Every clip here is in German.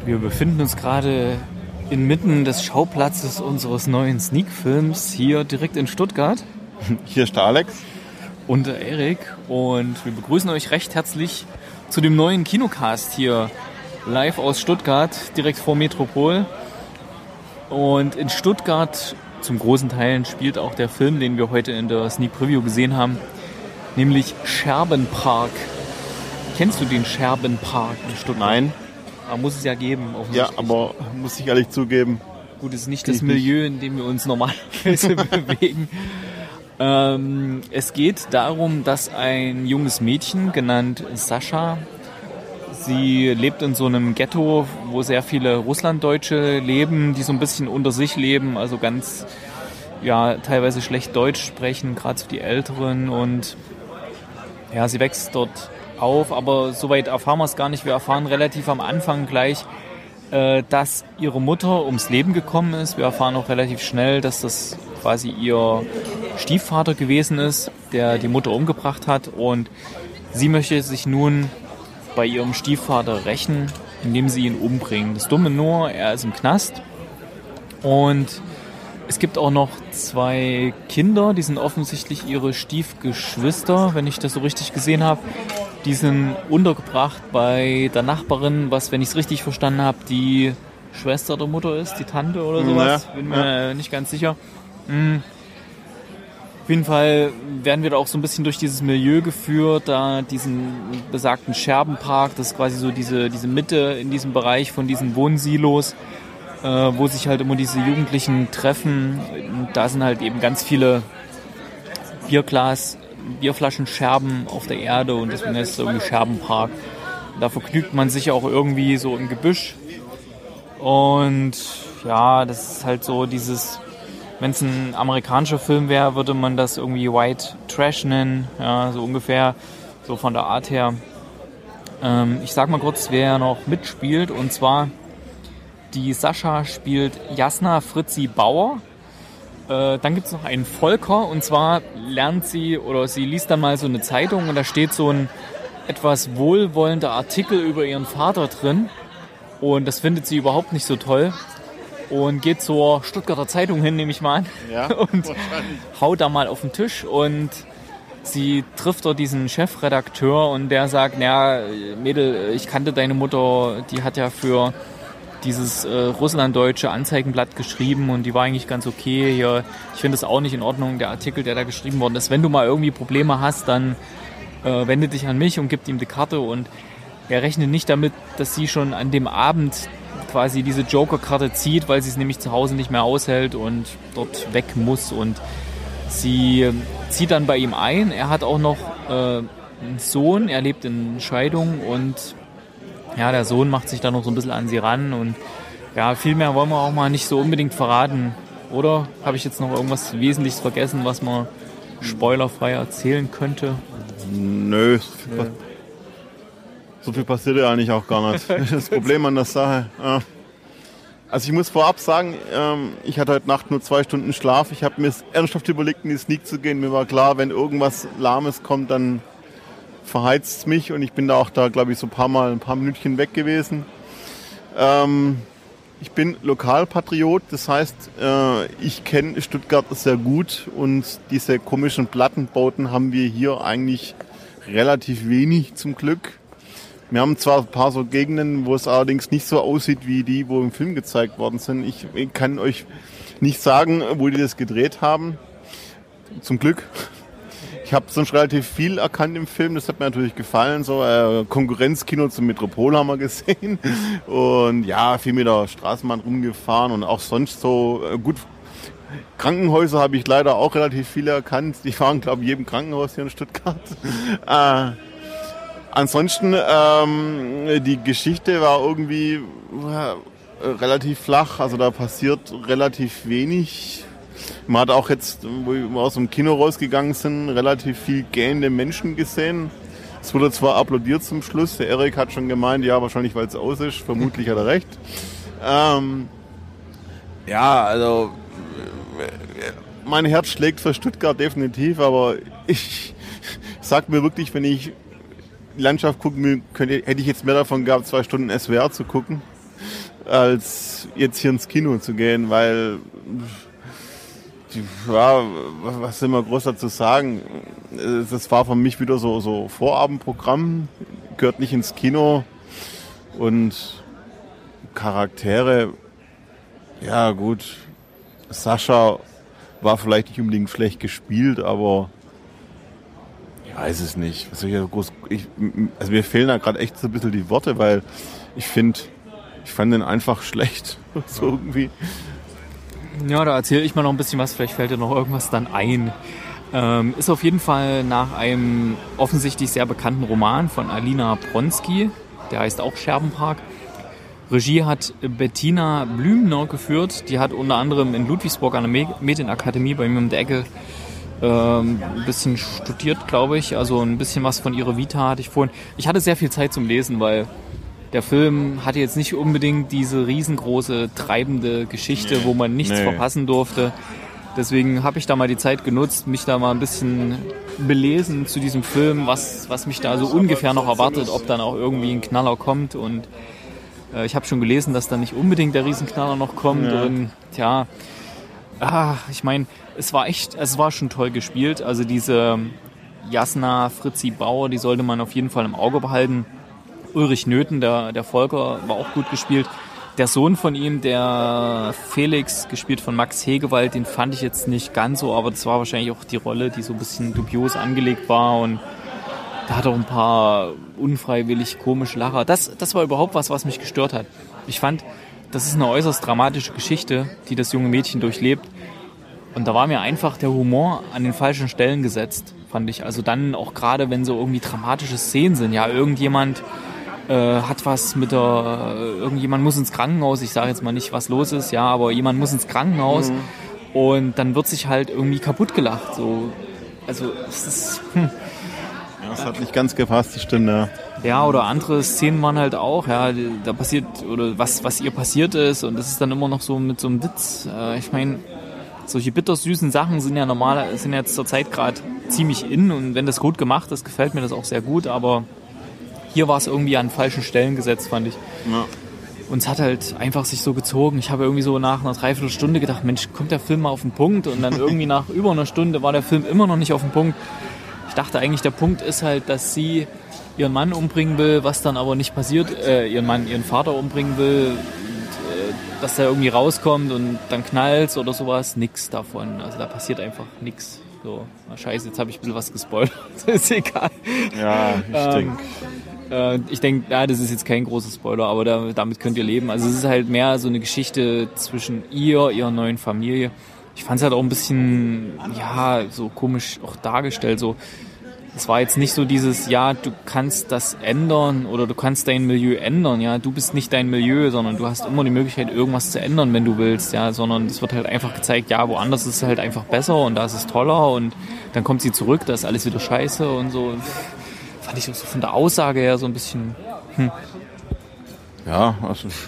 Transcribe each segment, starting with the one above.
Wir befinden uns gerade inmitten des Schauplatzes unseres neuen Sneak-Films hier direkt in Stuttgart. Hier ist der Alex. Und der Erik. Und wir begrüßen euch recht herzlich zu dem neuen Kinocast hier live aus Stuttgart, direkt vor Metropol. Und in Stuttgart zum großen Teil spielt auch der Film, den wir heute in der Sneak Preview gesehen haben, nämlich Scherbenpark. Kennst du den Scherbenpark in Stuttgart? Nein. Aber muss es ja geben. Ja, aber muss ich ehrlich zugeben. Gut, es ist nicht das Milieu, in dem wir uns normalerweise bewegen. Es geht darum, dass ein junges Mädchen, genannt Sascha, sie lebt in so einem Ghetto, wo sehr viele Russlanddeutsche leben, die so ein bisschen unter sich leben, also ganz, ja, teilweise schlecht Deutsch sprechen, gerade so die Älteren. Und ja, sie wächst dort auf, aber soweit erfahren wir es gar nicht. Wir erfahren relativ am Anfang gleich, dass ihre Mutter ums Leben gekommen ist. Wir erfahren auch relativ schnell, dass das quasi ihr Stiefvater gewesen ist, der die Mutter umgebracht hat. Und sie möchte sich nun bei ihrem Stiefvater rächen, indem sie ihn umbringt. Das Dumme nur, er ist im Knast. Und es gibt auch noch 2 Kinder, die sind offensichtlich ihre Stiefgeschwister, wenn ich das so richtig gesehen habe. Die sind untergebracht bei der Nachbarin, was, wenn ich es richtig verstanden habe, die Schwester der Mutter ist, die Tante oder sowas. Bin mir nicht ganz sicher. Auf jeden Fall werden wir da auch so ein bisschen durch dieses Milieu geführt, da diesen besagten Scherbenpark, das ist quasi so diese Mitte in diesem Bereich von diesen Wohnsilos, wo sich halt immer diese Jugendlichen treffen. Und da sind halt eben ganz viele Bierflaschenscherben auf der Erde und deswegen heißt es irgendwie Scherbenpark. Da vergnügt man sich auch irgendwie so im Gebüsch. Und ja, das ist halt so dieses, wenn es ein amerikanischer Film wäre, würde man das irgendwie White Trash nennen, ja, so ungefähr, so von der Art her. Ich sag mal kurz, wer noch mitspielt, und zwar die Sascha spielt Jasna Fritzi Bauer. Dann gibt es noch einen Volker, und zwar sie liest dann mal so eine Zeitung und da steht so ein etwas wohlwollender Artikel über ihren Vater drin und das findet sie überhaupt nicht so toll und geht zur Stuttgarter Zeitung hin, nehme ich mal an, ja, und haut da mal auf den Tisch und sie trifft dort diesen Chefredakteur und der sagt, naja, Mädel, ich kannte deine Mutter, die hat ja für dieses russlanddeutsche Anzeigenblatt geschrieben und die war eigentlich ganz okay. Hier, ich finde es auch nicht in Ordnung, der Artikel, der da geschrieben worden ist. Wenn du mal irgendwie Probleme hast, dann wende dich an mich und gib ihm die Karte. Und er rechnet nicht damit, dass sie schon an dem Abend quasi diese Joker-Karte zieht, weil sie es nämlich zu Hause nicht mehr aushält und dort weg muss. Und sie zieht dann bei ihm ein. Er hat auch noch einen Sohn, er lebt in Scheidung und ja, der Sohn macht sich da noch so ein bisschen an sie ran und ja, viel mehr wollen wir auch mal nicht so unbedingt verraten. Oder habe ich jetzt noch irgendwas Wesentliches vergessen, was man spoilerfrei erzählen könnte? Nö, so viel passiert ja eigentlich auch gar nicht. Das ist das Problem an der Sache. Also ich muss vorab sagen, ich hatte heute Nacht nur 2 Stunden Schlaf. Ich habe mir ernsthaft überlegt, in die Sneak zu gehen. Mir war klar, wenn irgendwas Lahmes kommt, dann verheizt es mich und ich bin da auch glaube ich, so ein paar Minütchen weg gewesen. Ich bin Lokalpatriot, das heißt, ich kenne Stuttgart sehr gut und diese komischen Plattenbauten haben wir hier eigentlich relativ wenig zum Glück. Wir haben zwar ein paar so Gegenden, wo es allerdings nicht so aussieht wie die, wo im Film gezeigt worden sind. Ich kann euch nicht sagen, wo die das gedreht haben. Zum Glück. Ich habe sonst relativ viel erkannt im Film, das hat mir natürlich gefallen. So Konkurrenzkino zum Metropol haben wir gesehen. Und ja, viel mit der Straßenbahn rumgefahren und auch sonst so gut. Krankenhäuser habe ich leider auch relativ viele erkannt. Die waren, glaube ich, in jedem Krankenhaus hier in Stuttgart. Ansonsten, die Geschichte war irgendwie relativ flach, also da passiert relativ wenig. Man hat auch jetzt, wo wir aus dem Kino rausgegangen sind, relativ viel gähnende Menschen gesehen. Es wurde zwar applaudiert zum Schluss, der Erik hat schon gemeint, ja, wahrscheinlich weil es aus ist, vermutlich hat er recht. Ja, also mein Herz schlägt für Stuttgart definitiv, aber ich sag mir wirklich, wenn ich die Landschaft gucken will, hätte ich jetzt mehr davon gehabt, 2 Stunden SWR zu gucken. als jetzt hier ins Kino zu gehen, weil ja, was soll man groß dazu sagen? Das war für mich wieder so Vorabendprogramm, gehört nicht ins Kino und Charaktere, ja gut, Sascha war vielleicht nicht unbedingt schlecht gespielt, aber ich weiß es nicht. Also mir fehlen da gerade echt so ein bisschen die Worte, weil ich fand den einfach schlecht. So irgendwie. Ja, da erzähle ich mal noch ein bisschen was, vielleicht fällt dir noch irgendwas dann ein. Ist auf jeden Fall nach einem offensichtlich sehr bekannten Roman von Alina Bronski, der heißt auch Scherbenpark. Regie hat Bettina Blümner geführt, die hat unter anderem in Ludwigsburg an der Medienakademie bei mir um die Ecke ein bisschen studiert, glaube ich, also ein bisschen was von ihrer Vita hatte ich vorhin. Ich hatte sehr viel Zeit zum Lesen, weil der Film hatte jetzt nicht unbedingt diese riesengroße, treibende Geschichte, wo man nichts verpassen durfte. Deswegen habe ich da mal die Zeit genutzt, mich da mal ein bisschen belesen zu diesem Film, was mich da so ungefähr noch erwartet, ob dann auch irgendwie ein Knaller kommt. Und ich habe schon gelesen, dass da nicht unbedingt der Riesenknaller noch kommt. Ja. Und ja, ich meine, es war schon toll gespielt. Also diese Jasna Fritzi Bauer, die sollte man auf jeden Fall im Auge behalten. Ulrich Nöthen, der Volker, war auch gut gespielt. Der Sohn von ihm, der Felix, gespielt von Max Hegewald, den fand ich jetzt nicht ganz so, aber das war wahrscheinlich auch die Rolle, die so ein bisschen dubios angelegt war und da hat auch ein paar unfreiwillig komische Lacher. Das war überhaupt was mich gestört hat. Ich fand, das ist eine äußerst dramatische Geschichte, die das junge Mädchen durchlebt und da war mir einfach der Humor an den falschen Stellen gesetzt, fand ich. Also dann auch gerade, wenn so irgendwie dramatische Szenen sind, ja, irgendjemand hat was mit irgendjemand muss ins Krankenhaus, ich sage jetzt mal nicht, was los ist, ja, aber jemand muss ins Krankenhaus und dann wird sich halt irgendwie kaputt gelacht, so. Also, es ist, Ja, das hat nicht ganz gepasst, das stimmt, ja. Ja, oder andere Szenen waren halt auch, ja, da passiert, oder was ihr passiert ist und das ist dann immer noch so mit so einem Witz. Ich meine, solche bittersüßen Sachen sind jetzt zur Zeit gerade ziemlich in und wenn das gut gemacht ist, gefällt mir das auch sehr gut, aber hier war es irgendwie an falschen Stellen gesetzt, fand ich. Ja. Und es hat halt einfach sich so gezogen. Ich habe irgendwie so nach einer Dreiviertelstunde gedacht, Mensch, kommt der Film mal auf den Punkt? Und dann irgendwie nach über einer Stunde war der Film immer noch nicht auf den Punkt. Ich dachte eigentlich, der Punkt ist halt, dass sie ihren Mann umbringen will, was dann aber nicht passiert. Ihren Vater umbringen will, und, dass der irgendwie rauskommt und dann knallt's oder sowas. Nix davon. Also da passiert einfach nix. So, scheiße, jetzt habe ich ein bisschen was gespoilert. Ist egal. Ja, ich denke, ja, das ist jetzt kein großer Spoiler, aber damit könnt ihr leben. Also es ist halt mehr so eine Geschichte zwischen ihrer neuen Familie. Ich fand es halt auch ein bisschen, ja, so komisch auch dargestellt. So, es war jetzt nicht so dieses, ja, du kannst das ändern oder du kannst dein Milieu ändern. Ja, du bist nicht dein Milieu, sondern du hast immer die Möglichkeit, irgendwas zu ändern, wenn du willst. Ja, sondern es wird halt einfach gezeigt, ja, woanders ist es halt einfach besser und da ist es toller und dann kommt sie zurück, da ist alles wieder scheiße und so. Fand ich so von der Aussage her so ein bisschen. Ja,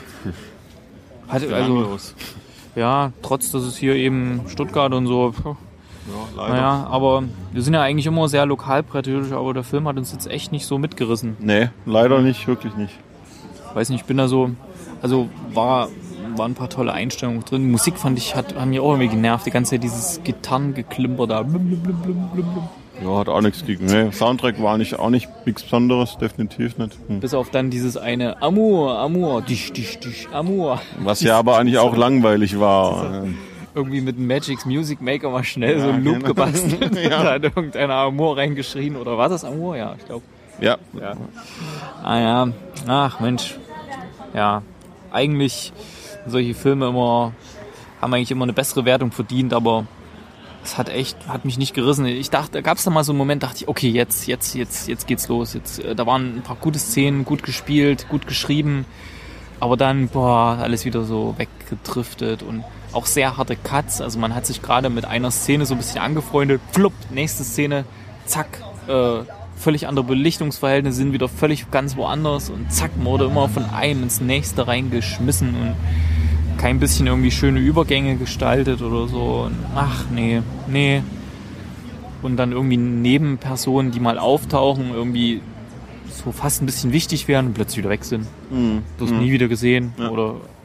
also ja, trotz dass es hier eben Stuttgart und so. Ja, leider. Naja, aber wir sind ja eigentlich immer sehr lokalpatriotisch, aber der Film hat uns jetzt echt nicht so mitgerissen. Nee, leider nicht, wirklich nicht. Weiß nicht, ich bin da so, also waren ein paar tolle Einstellungen drin. Musik fand ich, hat mich auch irgendwie genervt, die ganze Zeit dieses Gitarrengeklimper da. Ja, hat auch nichts gegen. Nee, Soundtrack war auch nicht nichts Besonderes, definitiv nicht. Bis auf dann dieses eine Amour, dich, Amour. Was ja aber eigentlich auch langweilig war. Also, irgendwie mit dem Magic's Music Maker mal schnell so einen Loop gebastelt. Ja. Da hat irgendeiner Amour reingeschrien. Oder war das Amour? Ja, ich glaube. Ja. Ah ja, ach Mensch. Ja, eigentlich solche Filme haben eigentlich immer eine bessere Wertung verdient, aber es hat mich nicht gerissen. Ich dachte, gab es da mal so einen Moment, dachte ich, okay, jetzt geht's los. Da waren ein paar gute Szenen, gut gespielt, gut geschrieben, aber dann, alles wieder so weggedriftet und auch sehr harte Cuts. Also man hat sich gerade mit einer Szene so ein bisschen angefreundet, flupp, nächste Szene, zack, völlig andere Belichtungsverhältnisse, sind wieder völlig ganz woanders und zack, wurde immer von einem ins nächste reingeschmissen und kein bisschen irgendwie schöne Übergänge gestaltet oder so. Und ach, nee. Und dann irgendwie Nebenpersonen, die mal auftauchen, irgendwie so fast ein bisschen wichtig werden und plötzlich wieder weg sind. Du hast nie wieder gesehen. Ja. Oder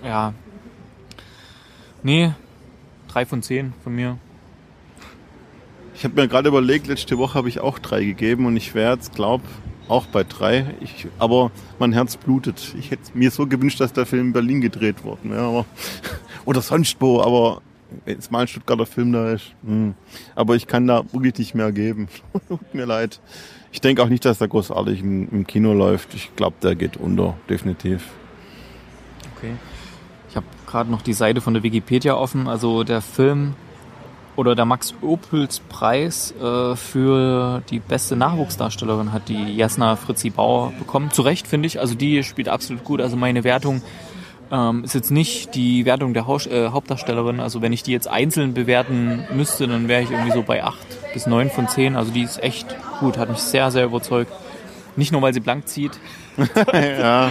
ja. Nee, 3 von 10 von mir. Ich habe mir gerade überlegt, letzte Woche habe ich auch 3 gegeben und ich wäre jetzt, glaube auch bei 3. Aber mein Herz blutet. Ich hätte mir so gewünscht, dass der Film in Berlin gedreht worden wäre. Aber, oder sonst wo, aber jetzt mal ein Stuttgarter Film da ist. Aber ich kann da wirklich nicht mehr geben. Tut mir leid. Ich denke auch nicht, dass der großartig im Kino läuft. Ich glaube, der geht unter, definitiv. Okay. Ich habe gerade noch die Seite von der Wikipedia offen. Also der Film oder der Max-Ophüls-Preis für die beste Nachwuchsdarstellerin hat die Jasna Fritzi Bauer bekommen. Zu Recht, finde ich. Also die spielt absolut gut. Also meine Wertung ist jetzt nicht die Wertung der Hauptdarstellerin. Also wenn ich die jetzt einzeln bewerten müsste, dann wäre ich irgendwie so bei 8 bis 9 von 10. Also die ist echt gut. Hat mich sehr, sehr überzeugt. Nicht nur, weil sie blank zieht. Ja.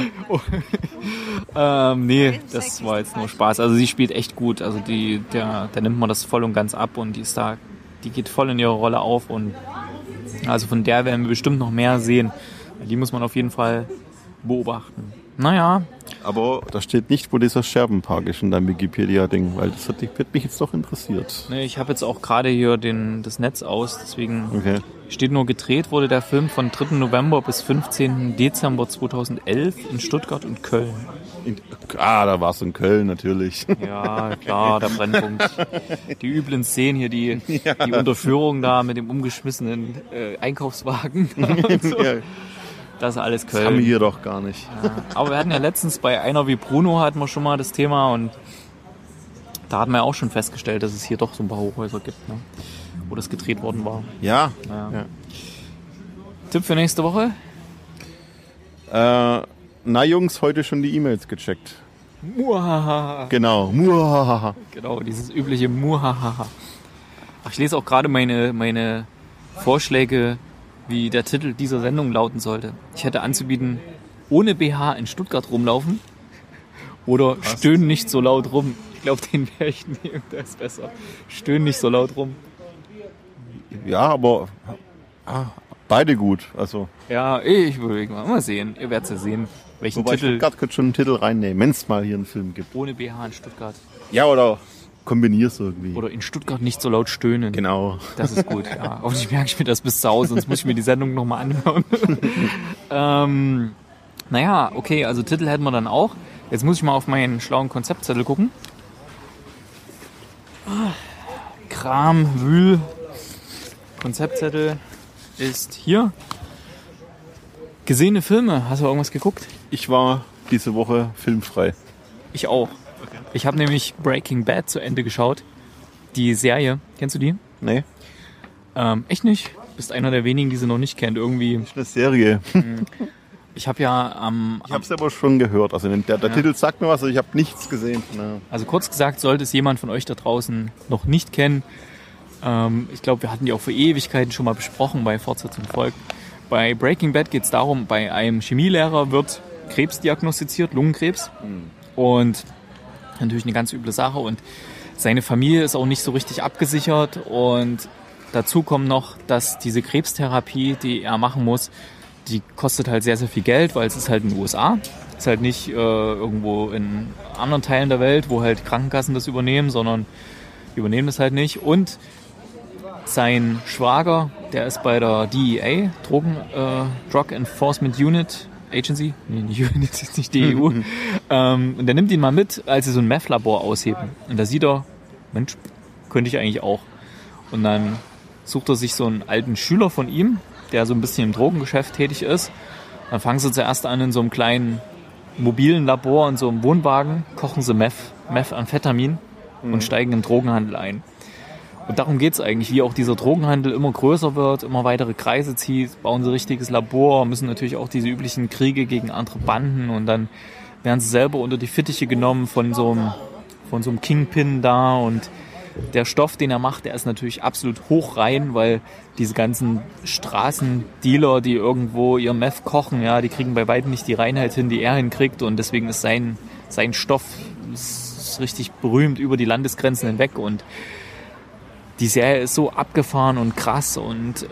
Nee, das war jetzt nur Spaß. Also sie spielt echt gut. Also der nimmt man das voll und ganz ab und die geht voll in ihre Rolle auf und also von der werden wir bestimmt noch mehr sehen. Die muss man auf jeden Fall beobachten. Naja. Aber da steht nicht, wo dieser Scherbenpark ist in deinem Wikipedia-Ding, weil das hätte mich jetzt doch interessiert. Nee, ich habe jetzt auch gerade hier das Netz aus, deswegen steht nur, gedreht wurde der Film von 3. November bis 15. Dezember 2011 in Stuttgart und Köln. Da war es in Köln natürlich. Ja, klar, der Brennpunkt. Die üblen Szenen hier, die Unterführung da mit dem umgeschmissenen Einkaufswagen. So. Das ist alles Köln. Das haben wir hier doch gar nicht. Ja, aber wir hatten ja letztens bei Einer wie Bruno hatten wir schon mal das Thema und da hatten wir auch schon festgestellt, dass es hier doch so ein paar Hochhäuser gibt, ne? Wo das gedreht worden war. Ja. Tipp für nächste Woche? Na Jungs, heute schon die E-Mails gecheckt. Muahaha. Genau, Muahaha. Genau, dieses übliche Muahaha. Ach, ich lese auch gerade meine Vorschläge, wie der Titel dieser Sendung lauten sollte. Ich hätte anzubieten, ohne BH in Stuttgart rumlaufen oder stöhnen nicht so laut rum. Ich glaube, den werde ich nehmen, der ist besser. Stöhnen nicht so laut rum. Ja, aber beide gut. Also. Ja, ich würde mal sehen. Ihr werdet es ja sehen, welchen Wobei Titel. Stuttgart könnte schon einen Titel reinnehmen, wenn es mal hier einen Film gibt. Ohne BH in Stuttgart. Ja, oder kombinier's irgendwie. Oder in Stuttgart nicht so laut stöhnen. Genau. Das ist gut, ja. Hoffentlich merke ich mir das bis zu Hause, sonst muss ich mir die Sendung nochmal anhören. Naja, okay, also Titel hätten wir dann auch. Jetzt muss ich mal auf meinen schlauen Konzeptzettel gucken. Kram, Wühl. Konzeptzettel ist hier. Gesehene Filme. Hast du irgendwas geguckt? Ich war diese Woche filmfrei. Ich auch. Ich habe nämlich Breaking Bad zu Ende geschaut. Die Serie. Kennst du die? Nee. Echt nicht? Bist einer der wenigen, die sie noch nicht kennt. Irgendwie. Das ist eine Serie. Ich habe ja ich habe es aber schon gehört. Also der Titel sagt mir was, aber ich habe nichts gesehen. Ja. Also kurz gesagt, sollte es jemand von euch da draußen noch nicht kennen. Ich glaube, wir hatten die auch vor Ewigkeiten schon mal besprochen bei Fortsetzung folgt. Bei Breaking Bad geht es darum, bei einem Chemielehrer wird Krebs diagnostiziert, Lungenkrebs. Und natürlich eine ganz üble Sache. Und seine Familie ist auch nicht so richtig abgesichert. Und dazu kommt noch, dass diese Krebstherapie, die er machen muss, die kostet halt sehr, sehr viel Geld, weil es ist halt in den USA. Es ist halt nicht irgendwo in anderen Teilen der Welt, wo halt Krankenkassen das übernehmen, sondern die übernehmen das halt nicht. Und sein Schwager, der ist bei der DEA, Drug Enforcement Unit, Agency, nee, nicht Unit, ist nicht die EU. Und der nimmt ihn mal mit, als sie so ein Meth-Labor ausheben. Und da sieht er, Mensch, könnte ich eigentlich auch. Und dann sucht er sich so einen alten Schüler von ihm, der so ein bisschen im Drogengeschäft tätig ist. Dann fangen sie zuerst an in so einem kleinen mobilen Labor, in so einem Wohnwagen, kochen sie Methamphetamin und steigen im Drogenhandel ein. Und darum geht es eigentlich, wie auch dieser Drogenhandel immer größer wird, immer weitere Kreise zieht, bauen sie ein richtiges Labor, müssen natürlich auch diese üblichen Kriege gegen andere Banden und dann werden sie selber unter die Fittiche genommen von so einem Kingpin da und der Stoff, den er macht, der ist natürlich absolut hochrein, weil diese ganzen Straßendealer, die irgendwo ihr Meth kochen, ja, die kriegen bei weitem nicht die Reinheit hin, die er hinkriegt und deswegen ist sein Stoff ist richtig berühmt über die Landesgrenzen hinweg und die Serie ist so abgefahren und krass und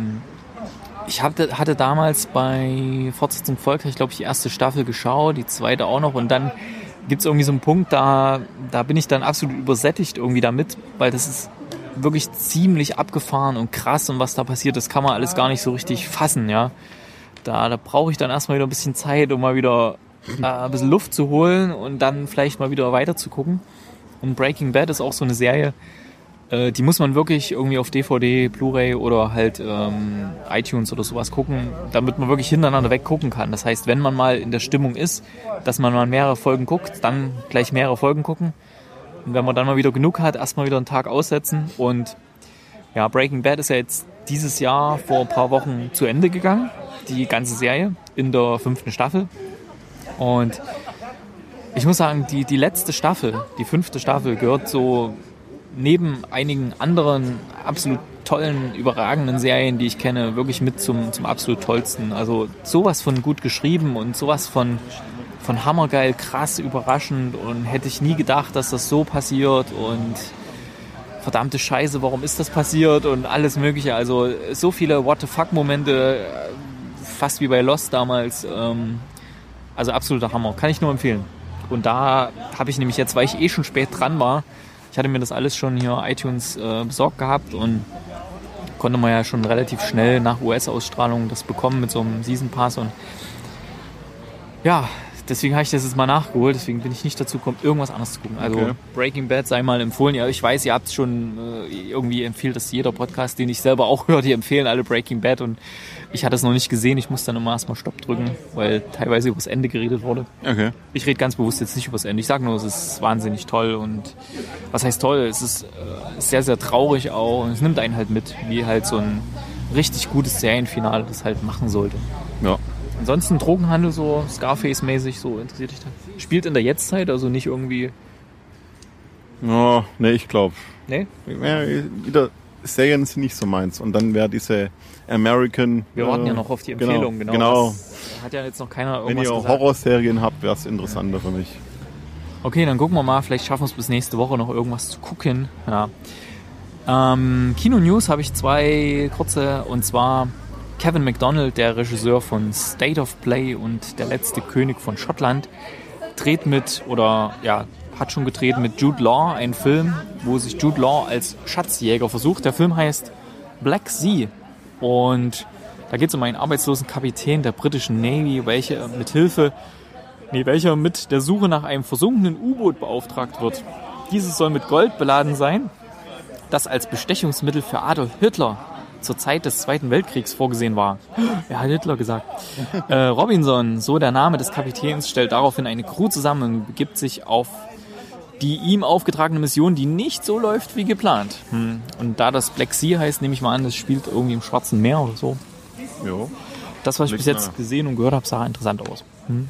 ich hatte damals bei Fortsetzung folgt, ich glaube, die erste Staffel geschaut, die zweite auch noch und dann gibt es irgendwie so einen Punkt, da bin ich dann absolut übersättigt irgendwie damit, weil das ist wirklich ziemlich abgefahren und krass und was da passiert, das kann man alles gar nicht so richtig fassen, ja. Da brauche ich dann erstmal wieder ein bisschen Zeit, um mal wieder ein bisschen Luft zu holen und dann vielleicht mal wieder weiter zu gucken. Und Breaking Bad ist auch so eine Serie, die muss man wirklich irgendwie auf DVD, Blu-ray oder halt iTunes oder sowas gucken, damit man wirklich hintereinander weg gucken kann. Das heißt, wenn man mal in der Stimmung ist, dass man mal mehrere Folgen guckt, dann gleich mehrere Folgen gucken. Und wenn man dann mal wieder genug hat, erstmal wieder einen Tag aussetzen. Und ja, Breaking Bad ist ja jetzt dieses Jahr vor ein paar Wochen zu Ende gegangen, die ganze Serie in der 5. Staffel. Und ich muss sagen, die letzte Staffel, die 5. Staffel, gehört so neben einigen anderen absolut tollen, überragenden Serien, die ich kenne, wirklich mit zum absolut tollsten. Also sowas von gut geschrieben und sowas von hammergeil, krass, überraschend und hätte ich nie gedacht, dass das so passiert und verdammte Scheiße, warum ist das passiert und alles mögliche. Also so viele What-the-fuck-Momente, fast wie bei Lost damals. Also absoluter Hammer, kann ich nur empfehlen. Und da habe ich nämlich jetzt, weil ich schon spät dran war, ich hatte mir das alles schon hier iTunes besorgt gehabt und konnte man ja schon relativ schnell nach US-Ausstrahlung das bekommen mit so einem Season Pass und ja, deswegen habe ich das jetzt mal nachgeholt, deswegen bin ich nicht dazu gekommen, irgendwas anderes zu gucken. Also okay. Breaking Bad sei mal empfohlen. Ja, ich weiß, ihr habt es schon, irgendwie empfiehlt das jeder Podcast, den ich selber auch höre, die empfehlen alle Breaking Bad und ich hatte es noch nicht gesehen. Ich muss dann immer erstmal Stopp drücken, weil teilweise übers Ende geredet wurde. Okay. Ich rede ganz bewusst jetzt nicht übers Ende. Ich sage nur, es ist wahnsinnig toll und was heißt toll? Es ist sehr, sehr traurig auch und es nimmt einen halt mit, wie halt so ein richtig gutes Serienfinale das halt machen sollte. Ja. Ansonsten Drogenhandel, so Scarface-mäßig, so interessiert dich das? Spielt in der Jetztzeit, also nicht irgendwie... Ja, nee, ich glaube. Nee? Ja, wieder Serien sind nicht so meins. Und dann wäre diese American... Wir warten ja noch auf die Empfehlung, genau. Das hat ja jetzt noch keiner irgendwas gesagt. Wenn ihr gesagt. Horrorserien habt, wäre es interessanter für mich. Okay, dann gucken wir mal. Vielleicht schaffen wir es bis nächste Woche noch irgendwas zu gucken. Ja. Kino-News habe ich 2 kurze, und zwar... Kevin MacDonald, der Regisseur von State of Play und Der letzte König von Schottland, hat schon gedreht mit Jude Law einen Film, wo sich Jude Law als Schatzjäger versucht. Der Film heißt Black Sea und da geht es um einen arbeitslosen Kapitän der britischen Navy, welcher mit der Suche nach einem versunkenen U-Boot beauftragt wird. Dieses soll mit Gold beladen sein, das als Bestechungsmittel für Adolf Hitler zur Zeit des Zweiten Weltkriegs vorgesehen war. Er hat Hitler gesagt. Robinson, so der Name des Kapitäns, stellt daraufhin eine Crew zusammen und begibt sich auf die ihm aufgetragene Mission, die nicht so läuft wie geplant. Und da das Black Sea heißt, nehme ich mal an, das spielt irgendwie im Schwarzen Meer oder so. Jo. Das, was ich bis jetzt gesehen und gehört habe, sah interessant aus.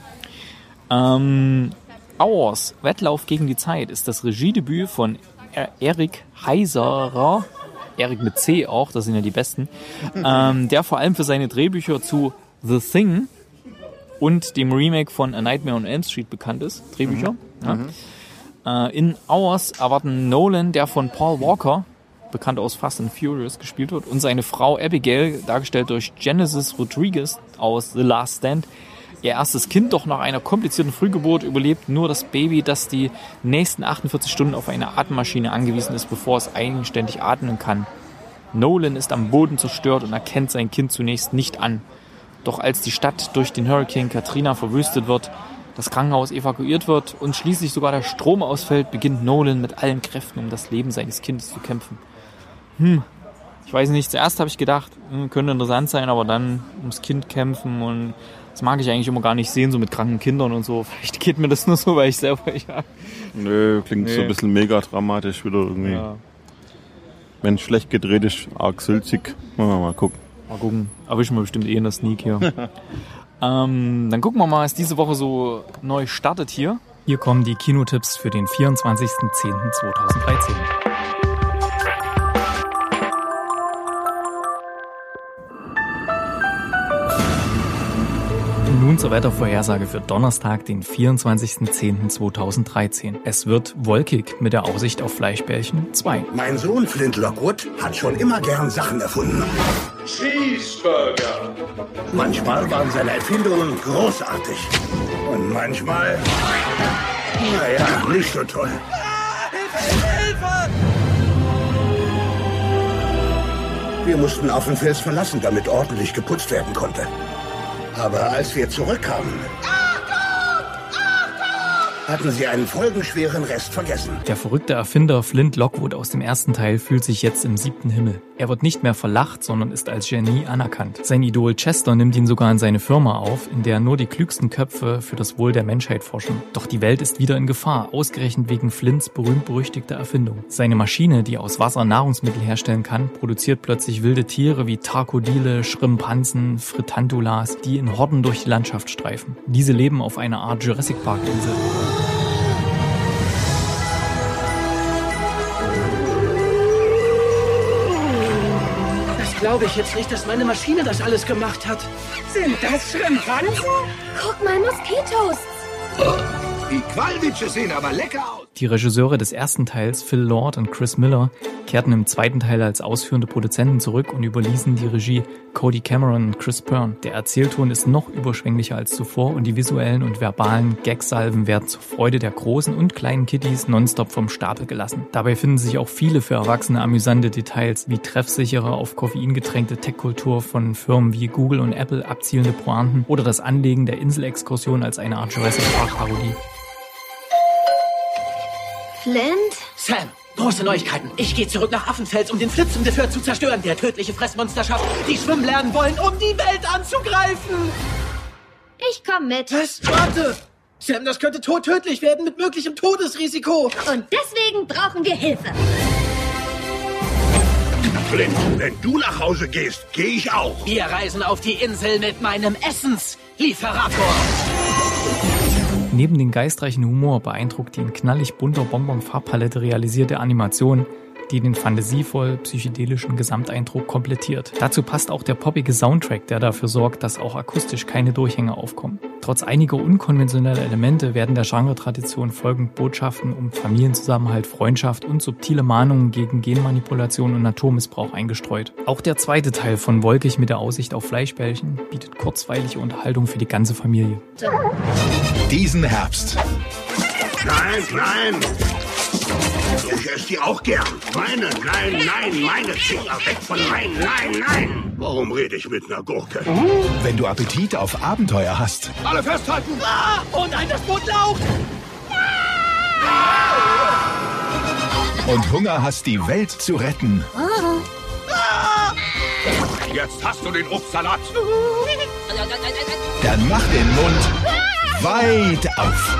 Hours, Wettlauf gegen die Zeit, ist das Regiedebüt von Erik Heiserer, Erik mit C auch, das sind ja die Besten, der vor allem für seine Drehbücher zu The Thing und dem Remake von A Nightmare on Elm Street bekannt ist. Drehbücher. Ja. In Hours erwarten Nolan, der von Paul Walker, bekannt aus Fast and Furious, gespielt wird, und seine Frau Abigail, dargestellt durch Genesis Rodriguez aus The Last Stand, ihr erstes Kind, doch nach einer komplizierten Frühgeburt überlebt nur das Baby, das die nächsten 48 Stunden auf eine Atemmaschine angewiesen ist, bevor es eigenständig atmen kann. Nolan ist am Boden zerstört und erkennt sein Kind zunächst nicht an. Doch als die Stadt durch den Hurrikan Katrina verwüstet wird, das Krankenhaus evakuiert wird und schließlich sogar der Strom ausfällt, beginnt Nolan mit allen Kräften, um das Leben seines Kindes zu kämpfen. Ich weiß nicht, zuerst habe ich gedacht, könnte interessant sein, aber dann ums Kind kämpfen und das mag ich eigentlich immer gar nicht sehen, so mit kranken Kindern und so. Vielleicht geht mir das nur so, weil ich selber... Nö, klingt so ein bisschen mega dramatisch wieder irgendwie. Ja. Wenn es schlecht gedreht ist, arg sülzig. Mal gucken. Mal gucken. Erwischen wir bestimmt in der Sneak hier. Dann gucken wir mal, was diese Woche so neu startet hier. Hier kommen die Kinotipps für den 24.10.2013. Nun zur Wettervorhersage für Donnerstag, den 24.10.2013. Es wird wolkig mit der Aussicht auf Fleischbällchen 2. Mein Sohn Flint Lockwood hat schon immer gern Sachen erfunden. Cheeseburger. Manchmal waren seine Erfindungen großartig. Und manchmal Naja, nicht so toll. Hilfe! Wir mussten Affenfels verlassen, damit ordentlich geputzt werden konnte. Aber als wir zurückkamen, hatten sie einen folgenschweren Rest vergessen. Der verrückte Erfinder Flint Lockwood aus dem ersten Teil fühlt sich jetzt im 7. Himmel. Er wird nicht mehr verlacht, sondern ist als Genie anerkannt. Sein Idol Chester nimmt ihn sogar in seine Firma auf, in der nur die klügsten Köpfe für das Wohl der Menschheit forschen. Doch die Welt ist wieder in Gefahr, ausgerechnet wegen Flints berühmt-berüchtigter Erfindung. Seine Maschine, die aus Wasser Nahrungsmittel herstellen kann, produziert plötzlich wilde Tiere wie Tarkodile, Schrimpansen, Frittantulas, die in Horden durch die Landschaft streifen. Diese leben auf einer Art Jurassic Park-Insel. Glaube ich jetzt nicht, dass meine Maschine das alles gemacht hat. Sind das Schrimpansen? Guck mal, Moskitos. Die Qualwitsche sehen aber lecker aus. Die Regisseure des ersten Teils, Phil Lord und Chris Miller, kehrten im zweiten Teil als ausführende Produzenten zurück und überließen die Regie Cody Cameron und Chris Byrne. Der Erzählton ist noch überschwänglicher als zuvor und die visuellen und verbalen Gagsalven werden zur Freude der großen und kleinen Kiddies nonstop vom Stapel gelassen. Dabei finden sich auch viele für Erwachsene amüsante Details, wie treffsichere, auf Koffein getränkte Tech-Kultur von Firmen wie Google und Apple abzielende Pointen oder das Anlegen der Inselexkursion als eine Art Jurassic Park-Parodie. Flint? Sam, große Neuigkeiten. Ich gehe zurück nach Affenfels, um den Flipsum-Defer zu zerstören, der tödliche Fressmonsterschaft, die schwimmen lernen wollen, um die Welt anzugreifen. Ich komm mit. Was? Warte! Sam, das könnte todtödlich werden mit möglichem Todesrisiko. Und deswegen brauchen wir Hilfe. Flint, wenn du nach Hause gehst, gehe ich auch. Wir reisen auf die Insel mit meinem Essenslieferrator. Neben dem geistreichen Humor beeindruckt die in knallig bunter Bonbon-Farbpalette realisierte Animation, die den fantasievoll psychedelischen Gesamteindruck komplettiert. Dazu passt auch der poppige Soundtrack, der dafür sorgt, dass auch akustisch keine Durchhänge aufkommen. Trotz einiger unkonventioneller Elemente werden der Genre-Tradition folgend Botschaften um Familienzusammenhalt, Freundschaft und subtile Mahnungen gegen Genmanipulation und Naturmissbrauch eingestreut. Auch der zweite Teil von Wolkig mit der Aussicht auf Fleischbällchen bietet kurzweilige Unterhaltung für die ganze Familie. Diesen Herbst. Nein! Ich esse die auch gern. Meine Finger weg von meinen, nein! Warum rede ich mit einer Gurke? Wenn du Appetit auf Abenteuer hast. Alle festhalten! Ah! Oh nein, das Boot laucht! Und Hunger hast, die Welt zu retten. Jetzt hast du den Obstsalat. Dann mach den Mund weit auf.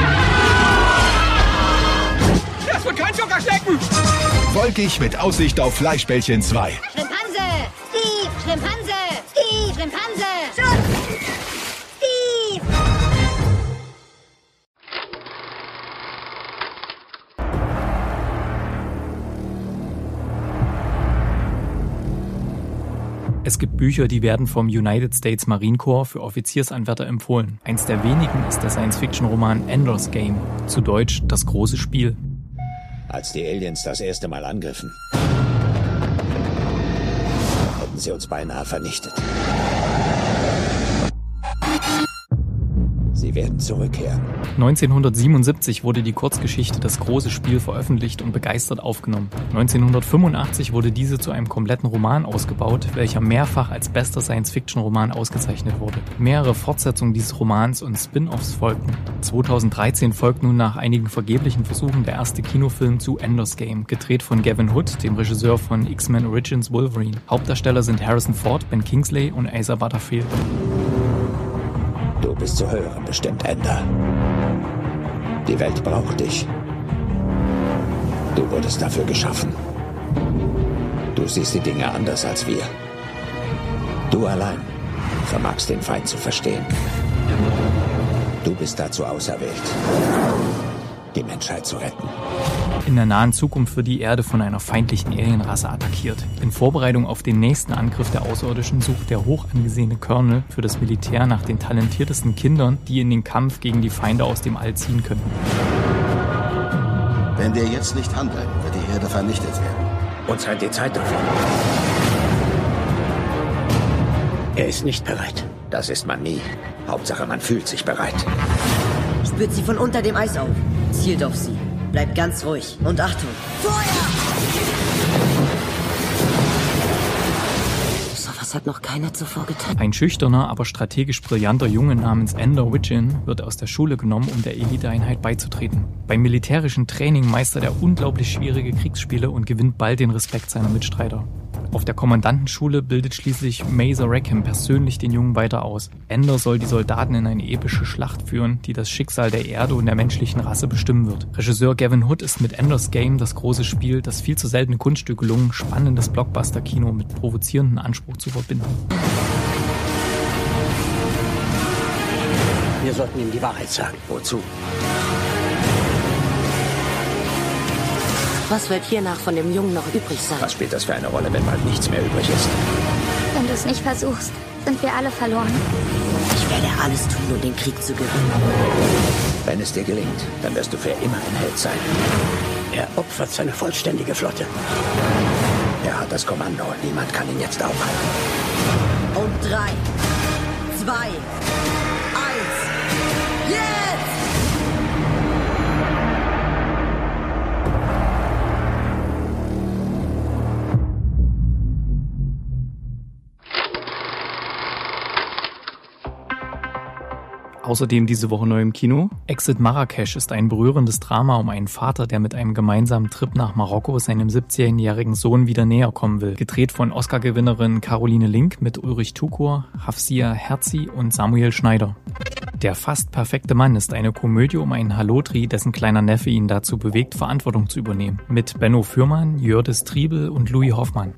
Das wird kein Zuckerschlecken! Wolkig mit Aussicht auf Fleischbällchen 2. Schimpanse! Steve! Schimpanse! Steve! Schimpanse! Schutz! Steve! Es gibt Bücher, die werden vom United States Marine Corps für Offiziersanwärter empfohlen. Eins der wenigen ist der Science-Fiction-Roman Ender's Game, zu Deutsch Das große Spiel. Als die Aliens das erste Mal angriffen, hätten sie uns beinahe vernichtet. Sie werden zurückkehren. 1977 wurde die Kurzgeschichte Das große Spiel veröffentlicht und begeistert aufgenommen. 1985 wurde diese zu einem kompletten Roman ausgebaut, welcher mehrfach als bester Science-Fiction-Roman ausgezeichnet wurde. Mehrere Fortsetzungen dieses Romans und Spin-offs folgten. 2013 folgt nun nach einigen vergeblichen Versuchen der erste Kinofilm zu Ender's Game, gedreht von Gavin Hood, dem Regisseur von X-Men Origins Wolverine. Hauptdarsteller sind Harrison Ford, Ben Kingsley und Asa Butterfield. Du bist zu hören bestimmt, Ender. Die Welt braucht dich. Du wurdest dafür geschaffen. Du siehst die Dinge anders als wir. Du allein vermagst den Feind zu verstehen. Du bist dazu auserwählt, die Menschheit zu retten. In der nahen Zukunft wird die Erde von einer feindlichen Alienrasse attackiert. In Vorbereitung auf den nächsten Angriff der Außerirdischen sucht der hoch angesehene Colonel für das Militär nach den talentiertesten Kindern, die in den Kampf gegen die Feinde aus dem All ziehen könnten. Wenn wir jetzt nicht handeln, wird die Erde vernichtet werden. Uns rennt die Zeit davon. Er ist nicht bereit. Das ist man nie. Hauptsache, man fühlt sich bereit. spürt sie von unter dem Eis auf. Zielt auf sie. Bleibt ganz ruhig. Und Achtung. Feuer! Das hat noch keiner zuvor getan. Ein schüchterner, aber strategisch brillanter Junge namens Ender Widgeon wird aus der Schule genommen, um der Eliteeinheit beizutreten. Beim militärischen Training meistert er unglaublich schwierige Kriegsspiele und gewinnt bald den Respekt seiner Mitstreiter. Auf der Kommandantenschule bildet schließlich Mazer Rackham persönlich den Jungen weiter aus. Ender soll die Soldaten in eine epische Schlacht führen, die das Schicksal der Erde und der menschlichen Rasse bestimmen wird. Regisseur Gavin Hood ist mit Enders Game das große Spiel, das viel zu seltene Kunststück gelungen, spannendes Blockbuster-Kino mit provozierendem Anspruch zu verbinden. Wir sollten ihm die Wahrheit sagen. Wozu? Was wird hiernach von dem Jungen noch übrig sein? Was spielt das für eine Rolle, wenn bald nichts mehr übrig ist? Wenn du es nicht versuchst, sind wir alle verloren. Ich werde alles tun, um den Krieg zu gewinnen. Wenn es dir gelingt, dann wirst du für immer ein Held sein. Er opfert seine vollständige Flotte. Er hat das Kommando. Niemand kann ihn jetzt aufhalten. Und 3, 2, 1, jetzt! Außerdem diese Woche neu im Kino. Exit Marrakesch ist ein berührendes Drama um einen Vater, der mit einem gemeinsamen Trip nach Marokko seinem 17-jährigen Sohn wieder näher kommen will. Gedreht von Oscar-Gewinnerin Caroline Link mit Ulrich Tukur, Hafsia Herzi und Samuel Schneider. Der fast perfekte Mann ist eine Komödie um einen Halotri, dessen kleiner Neffe ihn dazu bewegt, Verantwortung zu übernehmen. Mit Benno Fürmann, Jördis Triebel und Louis Hoffmann.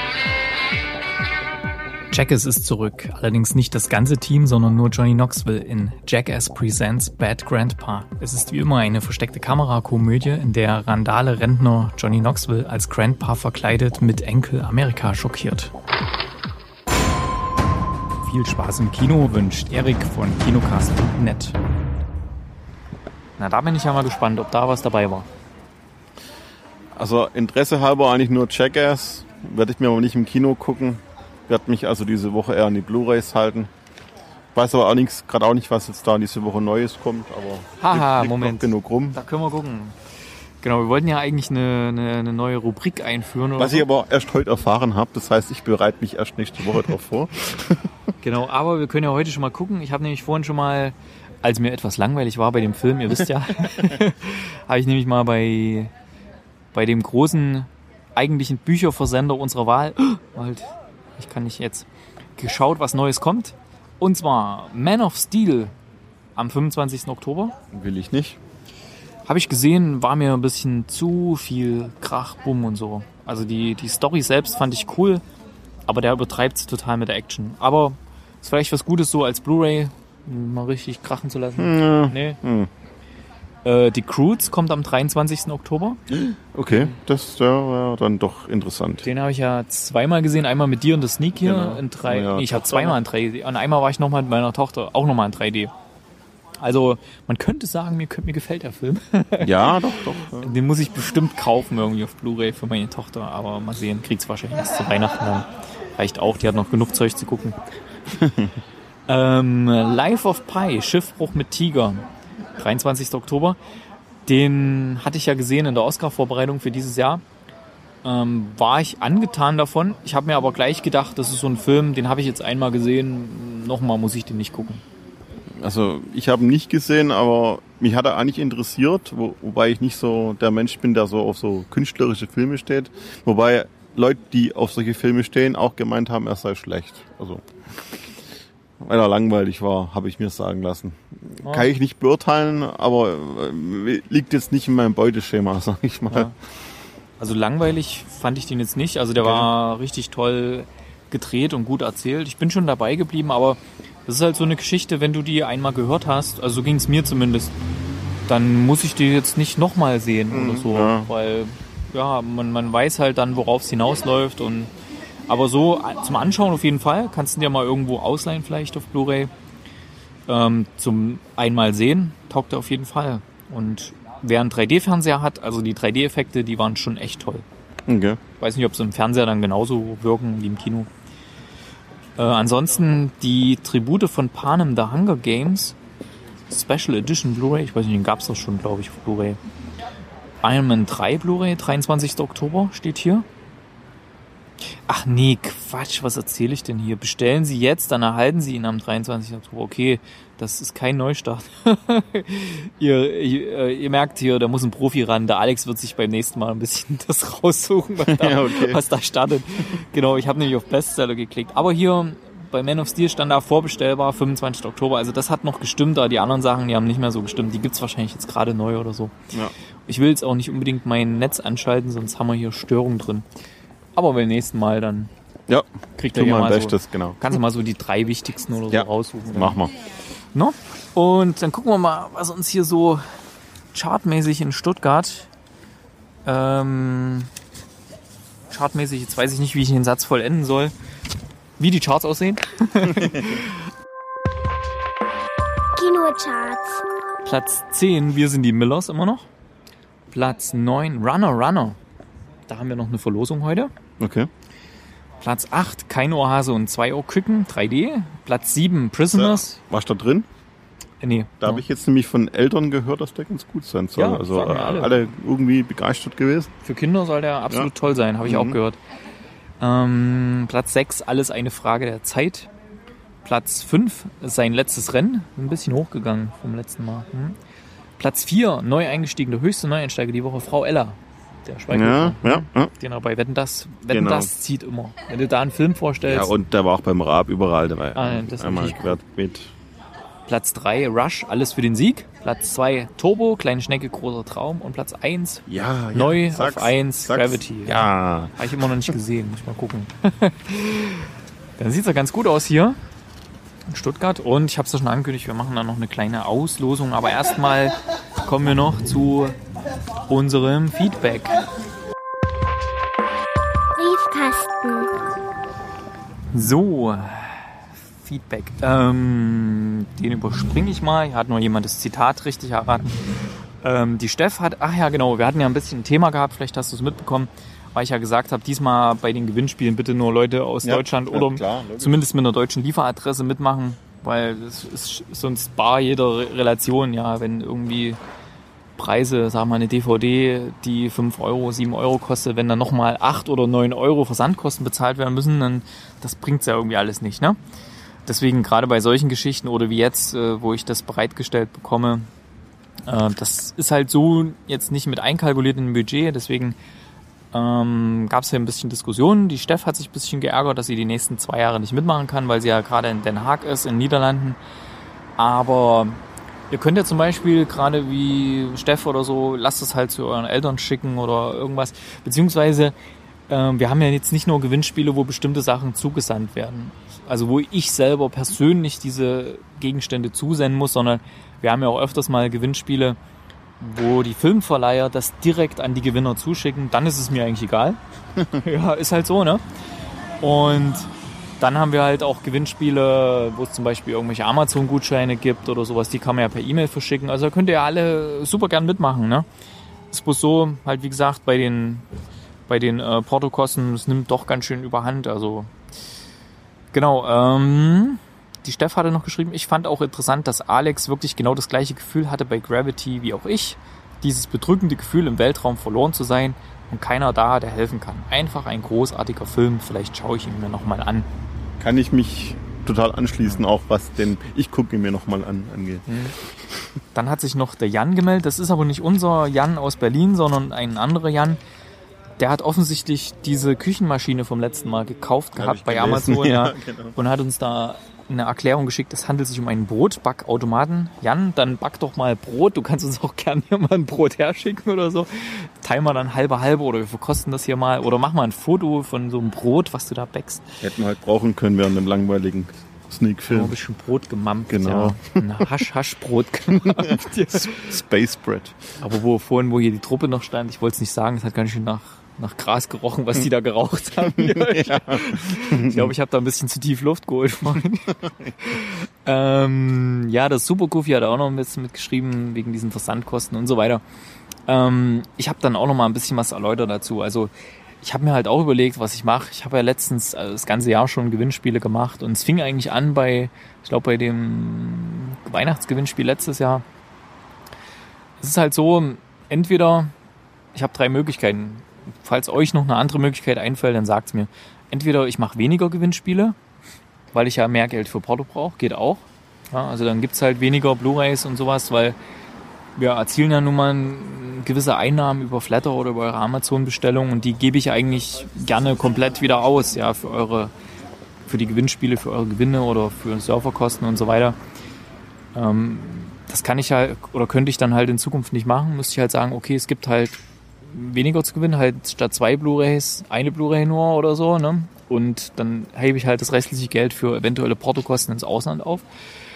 Jackass ist zurück, allerdings nicht das ganze Team, sondern nur Johnny Knoxville in Jackass Presents Bad Grandpa. Es ist wie immer eine versteckte Kamerakomödie, in der Randale-Rentner Johnny Knoxville als Grandpa verkleidet mit Enkel Amerika schockiert. Viel Spaß im Kino wünscht Erik von Kinocast.net. Na, da bin ich ja mal gespannt, ob da was dabei war. Also Interesse halber eigentlich nur Jackass, werde ich mir aber nicht im Kino gucken. Werde mich also diese Woche eher an die Blu-rays halten. Weiß aber gerade auch nicht, was jetzt da diese Woche Neues kommt, aber liegt Moment. Noch genug rum. Da können wir gucken. Genau, wir wollten ja eigentlich eine neue Rubrik einführen. Oder was ich aber erst heute erfahren habe, das heißt, ich bereite mich erst nächste Woche drauf vor. Genau, aber wir können ja heute schon mal gucken. Ich habe nämlich vorhin schon mal, als mir etwas langweilig war bei dem Film, ihr wisst ja, habe ich nämlich mal bei dem großen eigentlichen Bücherversender unserer Wahl, ich kann nicht jetzt, geschaut, was Neues kommt. Und zwar Man of Steel am 25. Oktober. Will ich nicht. Habe ich gesehen, war mir ein bisschen zu viel Krach, Bumm und so. Also die Story selbst fand ich cool, aber der übertreibt es total mit der Action. Aber ist vielleicht was Gutes so als Blu-ray mal richtig krachen zu lassen. Ja. Nee. Die Croods kommt am 23. Oktober. Okay, das wäre dann doch interessant. Den habe ich ja zweimal gesehen. Einmal mit dir und das Sneak hier Genau. in 3D. Ja, Nee, ich habe zweimal in 3D. Und einmal war ich nochmal mit meiner Tochter, auch nochmal in 3D. Also man könnte sagen, mir gefällt der Film. Ja, doch. Den muss ich bestimmt kaufen irgendwie auf Blu-ray für meine Tochter. Aber mal sehen, kriegt's wahrscheinlich erst zu Weihnachten dann. Reicht auch, die hat noch genug Zeug zu gucken. Life of Pi, Schiffbruch mit Tiger. 23. Oktober. Den hatte ich ja gesehen in der Oscar-Vorbereitung für dieses Jahr. War ich angetan davon. Ich habe mir aber gleich gedacht, das ist so ein Film, den habe ich jetzt einmal gesehen. Nochmal muss ich den nicht gucken. Also ich habe ihn nicht gesehen, aber mich hat er eigentlich interessiert, wobei ich nicht so der Mensch bin, der so auf so künstlerische Filme steht. Wobei Leute, die auf solche Filme stehen, auch gemeint haben, er sei schlecht. Also weil er langweilig war, habe ich mir sagen lassen. Ja. Kann ich nicht beurteilen, aber liegt jetzt nicht in meinem Beuteschema, sag ich mal. Ja. Also langweilig fand ich den jetzt nicht. Also der war richtig toll gedreht und gut erzählt. Ich bin schon dabei geblieben, aber das ist halt so eine Geschichte, wenn du die einmal gehört hast, also so ging es mir zumindest, dann muss ich die jetzt nicht nochmal sehen oder so. Ja. Weil ja, man weiß halt dann, worauf es hinausläuft und aber so zum Anschauen auf jeden Fall. Kannst du dir mal irgendwo ausleihen vielleicht auf Blu-ray. Zum einmal sehen, taugt er auf jeden Fall. Und wer einen 3D-Fernseher hat, also die 3D-Effekte, die waren schon echt toll. Okay. Weiß nicht, ob sie im Fernseher dann genauso wirken wie im Kino. Ansonsten die Tribute von Panem, The Hunger Games. Special Edition Blu-ray, ich weiß nicht, den gab es doch schon, glaube ich, auf Blu-ray. Iron Man 3 Blu-ray, 23. Oktober steht hier. Ach nee, Quatsch, was erzähle ich denn hier? Bestellen Sie jetzt, dann erhalten Sie ihn am 23. Oktober. Okay, das ist kein Neustart. ihr merkt hier, da muss ein Profi ran. Der Alex wird sich beim nächsten Mal ein bisschen das raussuchen, was da startet. Genau, ich habe nämlich auf Bestseller geklickt. Aber hier bei Man of Steel stand da vorbestellbar, 25. Oktober. Also das hat noch gestimmt, aber die anderen Sachen, die haben nicht mehr so gestimmt. Die gibt's wahrscheinlich jetzt gerade neu oder so. Ja. Ich will jetzt auch nicht unbedingt mein Netz anschalten, sonst haben wir hier Störungen drin. Aber beim nächsten Mal dann kriegt ihr hier mal Bestes, so, genau. Kannst du mal so die 3 wichtigsten oder so raussuchen. Dann. Mach mal. No? Und dann gucken wir mal, was uns hier so chartmäßig in Stuttgart chartmäßig, jetzt weiß ich nicht, wie ich den Satz vollenden soll, wie die Charts aussehen. Kinocharts. Platz 10, wir sind die Millers immer noch. Platz 9, Runner. Da haben wir noch eine Verlosung heute. Okay. Platz 8, Kein Ohrhase und 2 Ohrküken, 3D. Platz 7, Prisoners. Ja, warst du da drin? Nee. Da habe ich jetzt nämlich von Eltern gehört, dass der ganz gut sein soll. Ja, also alle irgendwie begeistert gewesen. Für Kinder soll der absolut toll sein, habe ich auch gehört. Platz 6, Alles eine Frage der Zeit. Platz 5, Sein letztes Rennen. Ein bisschen hochgegangen vom letzten Mal. Platz 4, neu eingestiegen, der höchste Neueinsteiger die Woche, Frau Ella. Der Schweighöfer. Ja. Den er bei Wetten, das zieht immer. Wenn du da einen Film vorstellst. Ja, und der war auch beim Raab überall dabei. Das einmal quer mit. Platz 3, Rush, Alles für den Sieg. Platz 2, Turbo, Kleine Schnecke, großer Traum. Und Platz 1, neu auf 1, Gravity. Ja. Habe ich immer noch nicht gesehen, muss ich mal gucken. Dann sieht es ja ganz gut aus hier in Stuttgart. Und ich habe es ja schon angekündigt, wir machen dann noch eine kleine Auslosung. Aber erstmal kommen wir noch zu unserem Feedback. Briefkasten. So, Feedback. Den überspringe ich mal. Hier hat nur jemand das Zitat richtig erraten. Die Steff hat, wir hatten ja ein bisschen ein Thema gehabt, vielleicht hast du es mitbekommen, weil ich ja gesagt habe, diesmal bei den Gewinnspielen bitte nur Leute aus Deutschland oder klar, zumindest mit einer deutschen Lieferadresse mitmachen, weil es ist sonst bar jeder Relation, wenn irgendwie Preise, sagen wir mal eine DVD, die 5 Euro, 7 Euro kostet, wenn dann nochmal 8 oder 9 Euro Versandkosten bezahlt werden müssen, dann das bringt's ja irgendwie alles nicht, ne? Deswegen gerade bei solchen Geschichten oder wie jetzt, wo ich das bereitgestellt bekomme, das ist halt so jetzt nicht mit einkalkuliert in dem Budget, deswegen gab es ja ein bisschen Diskussionen. Die Steff hat sich ein bisschen geärgert, dass sie die nächsten 2 Jahre nicht mitmachen kann, weil sie ja gerade in Den Haag ist, in den Niederlanden. Aber ihr könnt ja zum Beispiel, gerade wie Steff oder so, lasst es halt zu euren Eltern schicken oder irgendwas. Beziehungsweise, wir haben ja jetzt nicht nur Gewinnspiele, wo bestimmte Sachen zugesandt werden. Also wo ich selber persönlich diese Gegenstände zusenden muss, sondern wir haben ja auch öfters mal Gewinnspiele, wo die Filmverleiher das direkt an die Gewinner zuschicken. Dann ist es mir eigentlich egal. Ja, ist halt so, ne? Und dann haben wir halt auch Gewinnspiele, wo es zum Beispiel irgendwelche Amazon-Gutscheine gibt oder sowas. Die kann man ja per E-Mail verschicken. Also da könnt ihr ja alle super gern mitmachen, ne? Ist bloß so, halt wie gesagt, bei den Portokosten, es nimmt doch ganz schön überhand. Also genau, die Steff hatte noch geschrieben, ich fand auch interessant, dass Alex wirklich genau das gleiche Gefühl hatte bei Gravity wie auch ich. Dieses bedrückende Gefühl, im Weltraum verloren zu sein und keiner da, der helfen kann. Einfach ein großartiger Film, vielleicht schaue ich ihn mir nochmal an. Kann ich mich total anschließen, auch was den Ich gucke ihn mir nochmal angeht. Dann hat sich noch der Jan gemeldet, das ist aber nicht unser Jan aus Berlin, sondern ein anderer Jan. Der hat offensichtlich diese Küchenmaschine vom letzten Mal gekauft gehabt bei Amazon genau. Und hat uns da eine Erklärung geschickt, es handelt sich um einen Brotbackautomaten. Jan, dann back doch mal Brot. Du kannst uns auch gerne hier mal ein Brot herschicken oder so. Teilen wir dann halbe oder wir verkosten das hier mal. Oder mach mal ein Foto von so einem Brot, was du da backst. Hätten wir halt brauchen können während einem langweiligen Sneak-Film. Ein bisschen Brot gemampft. Genau. Ja. Ein Hasch-Brot gemampft. Space Bread. Aber wo hier die Truppe noch stand, ich wollte es nicht sagen, es hat ganz schön nach Gras gerochen, was die da geraucht haben. Ich glaube, ich habe da ein bisschen zu tief Luft geholt vorhin. Das Super Goofy hat auch noch ein bisschen mitgeschrieben, wegen diesen Versandkosten und so weiter. Ich habe dann auch noch mal ein bisschen was erläutert dazu. Also ich habe mir halt auch überlegt, was ich mache. Ich habe ja letztens das ganze Jahr schon Gewinnspiele gemacht und es fing eigentlich an bei dem Weihnachtsgewinnspiel letztes Jahr. Es ist halt so, entweder, ich habe 3 Möglichkeiten. Falls euch noch eine andere Möglichkeit einfällt, dann sagt's mir. Entweder ich mache weniger Gewinnspiele, weil ich ja mehr Geld für Porto brauche, geht auch. Ja, also dann gibt's halt weniger Blu-rays und sowas, weil wir erzielen ja nun mal gewisse Einnahmen über Flatter oder über eure Amazon-Bestellungen und die gebe ich eigentlich gerne komplett wieder aus, ja, für die Gewinnspiele, für eure Gewinne oder für Serverkosten und so weiter. Das kann ich halt oder könnte ich dann halt in Zukunft nicht machen. Müsste ich halt sagen, okay, es gibt halt weniger zu gewinnen, halt statt 2 Blu-rays eine Blu-ray nur oder so, ne? Und dann hebe ich halt das restliche Geld für eventuelle Portokosten ins Ausland auf.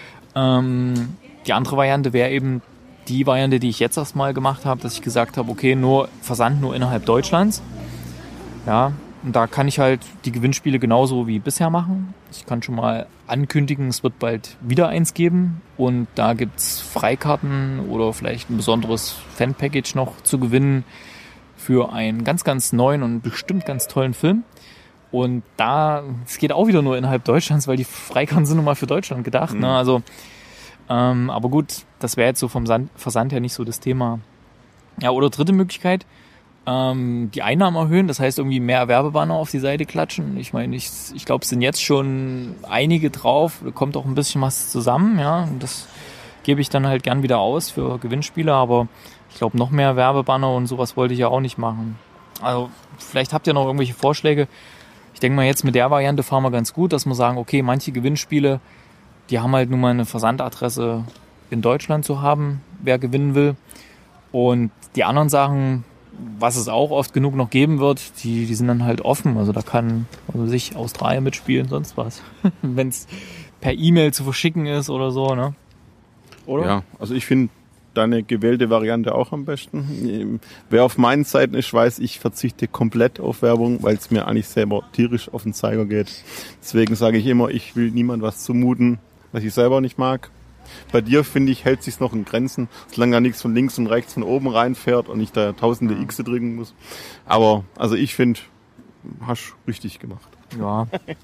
Die andere Variante wäre eben die Variante, die ich jetzt erstmal gemacht habe, dass ich gesagt habe, okay, nur Versand nur innerhalb Deutschlands. Ja, und da kann ich halt die Gewinnspiele genauso wie bisher machen. Ich kann schon mal ankündigen, es wird bald wieder eins geben und da gibt's Freikarten oder vielleicht ein besonderes Fan-Package noch zu gewinnen für einen ganz, ganz neuen und bestimmt ganz tollen Film. Und es geht auch wieder nur innerhalb Deutschlands, weil die Freikarten sind nun mal für Deutschland gedacht. Ne? Also, aber gut, das wäre jetzt so vom Versand her nicht so das Thema. Ja, oder dritte Möglichkeit, die Einnahmen erhöhen, das heißt irgendwie mehr Werbebanner auf die Seite klatschen. Ich meine, ich glaube, es sind jetzt schon einige drauf, da kommt auch ein bisschen was zusammen, ja. Und das gebe ich dann halt gern wieder aus für Gewinnspiele, aber ich glaube, noch mehr Werbebanner und sowas wollte ich ja auch nicht machen. Also, vielleicht habt ihr noch irgendwelche Vorschläge. Ich denke mal, jetzt mit der Variante fahren wir ganz gut, dass wir sagen, okay, manche Gewinnspiele, die haben halt nun mal eine Versandadresse in Deutschland zu haben, wer gewinnen will. Und die anderen Sachen, was es auch oft genug noch geben wird, die sind dann halt offen. Also da kann sich Australien mitspielen, sonst was. Wenn es per E-Mail zu verschicken ist oder so, ne? Oder? Ja, also ich finde deine gewählte Variante auch am besten. Wer auf meinen Seiten ist, weiß, ich verzichte komplett auf Werbung, weil es mir eigentlich selber tierisch auf den Zeiger geht. Deswegen sage ich immer, ich will niemand was zumuten, was ich selber nicht mag. Bei dir, finde ich, hält sich's noch in Grenzen, solange da nichts von links und rechts von oben reinfährt und ich da tausende Xe drücken muss. Aber, also ich finde, hast richtig gemacht. Ja.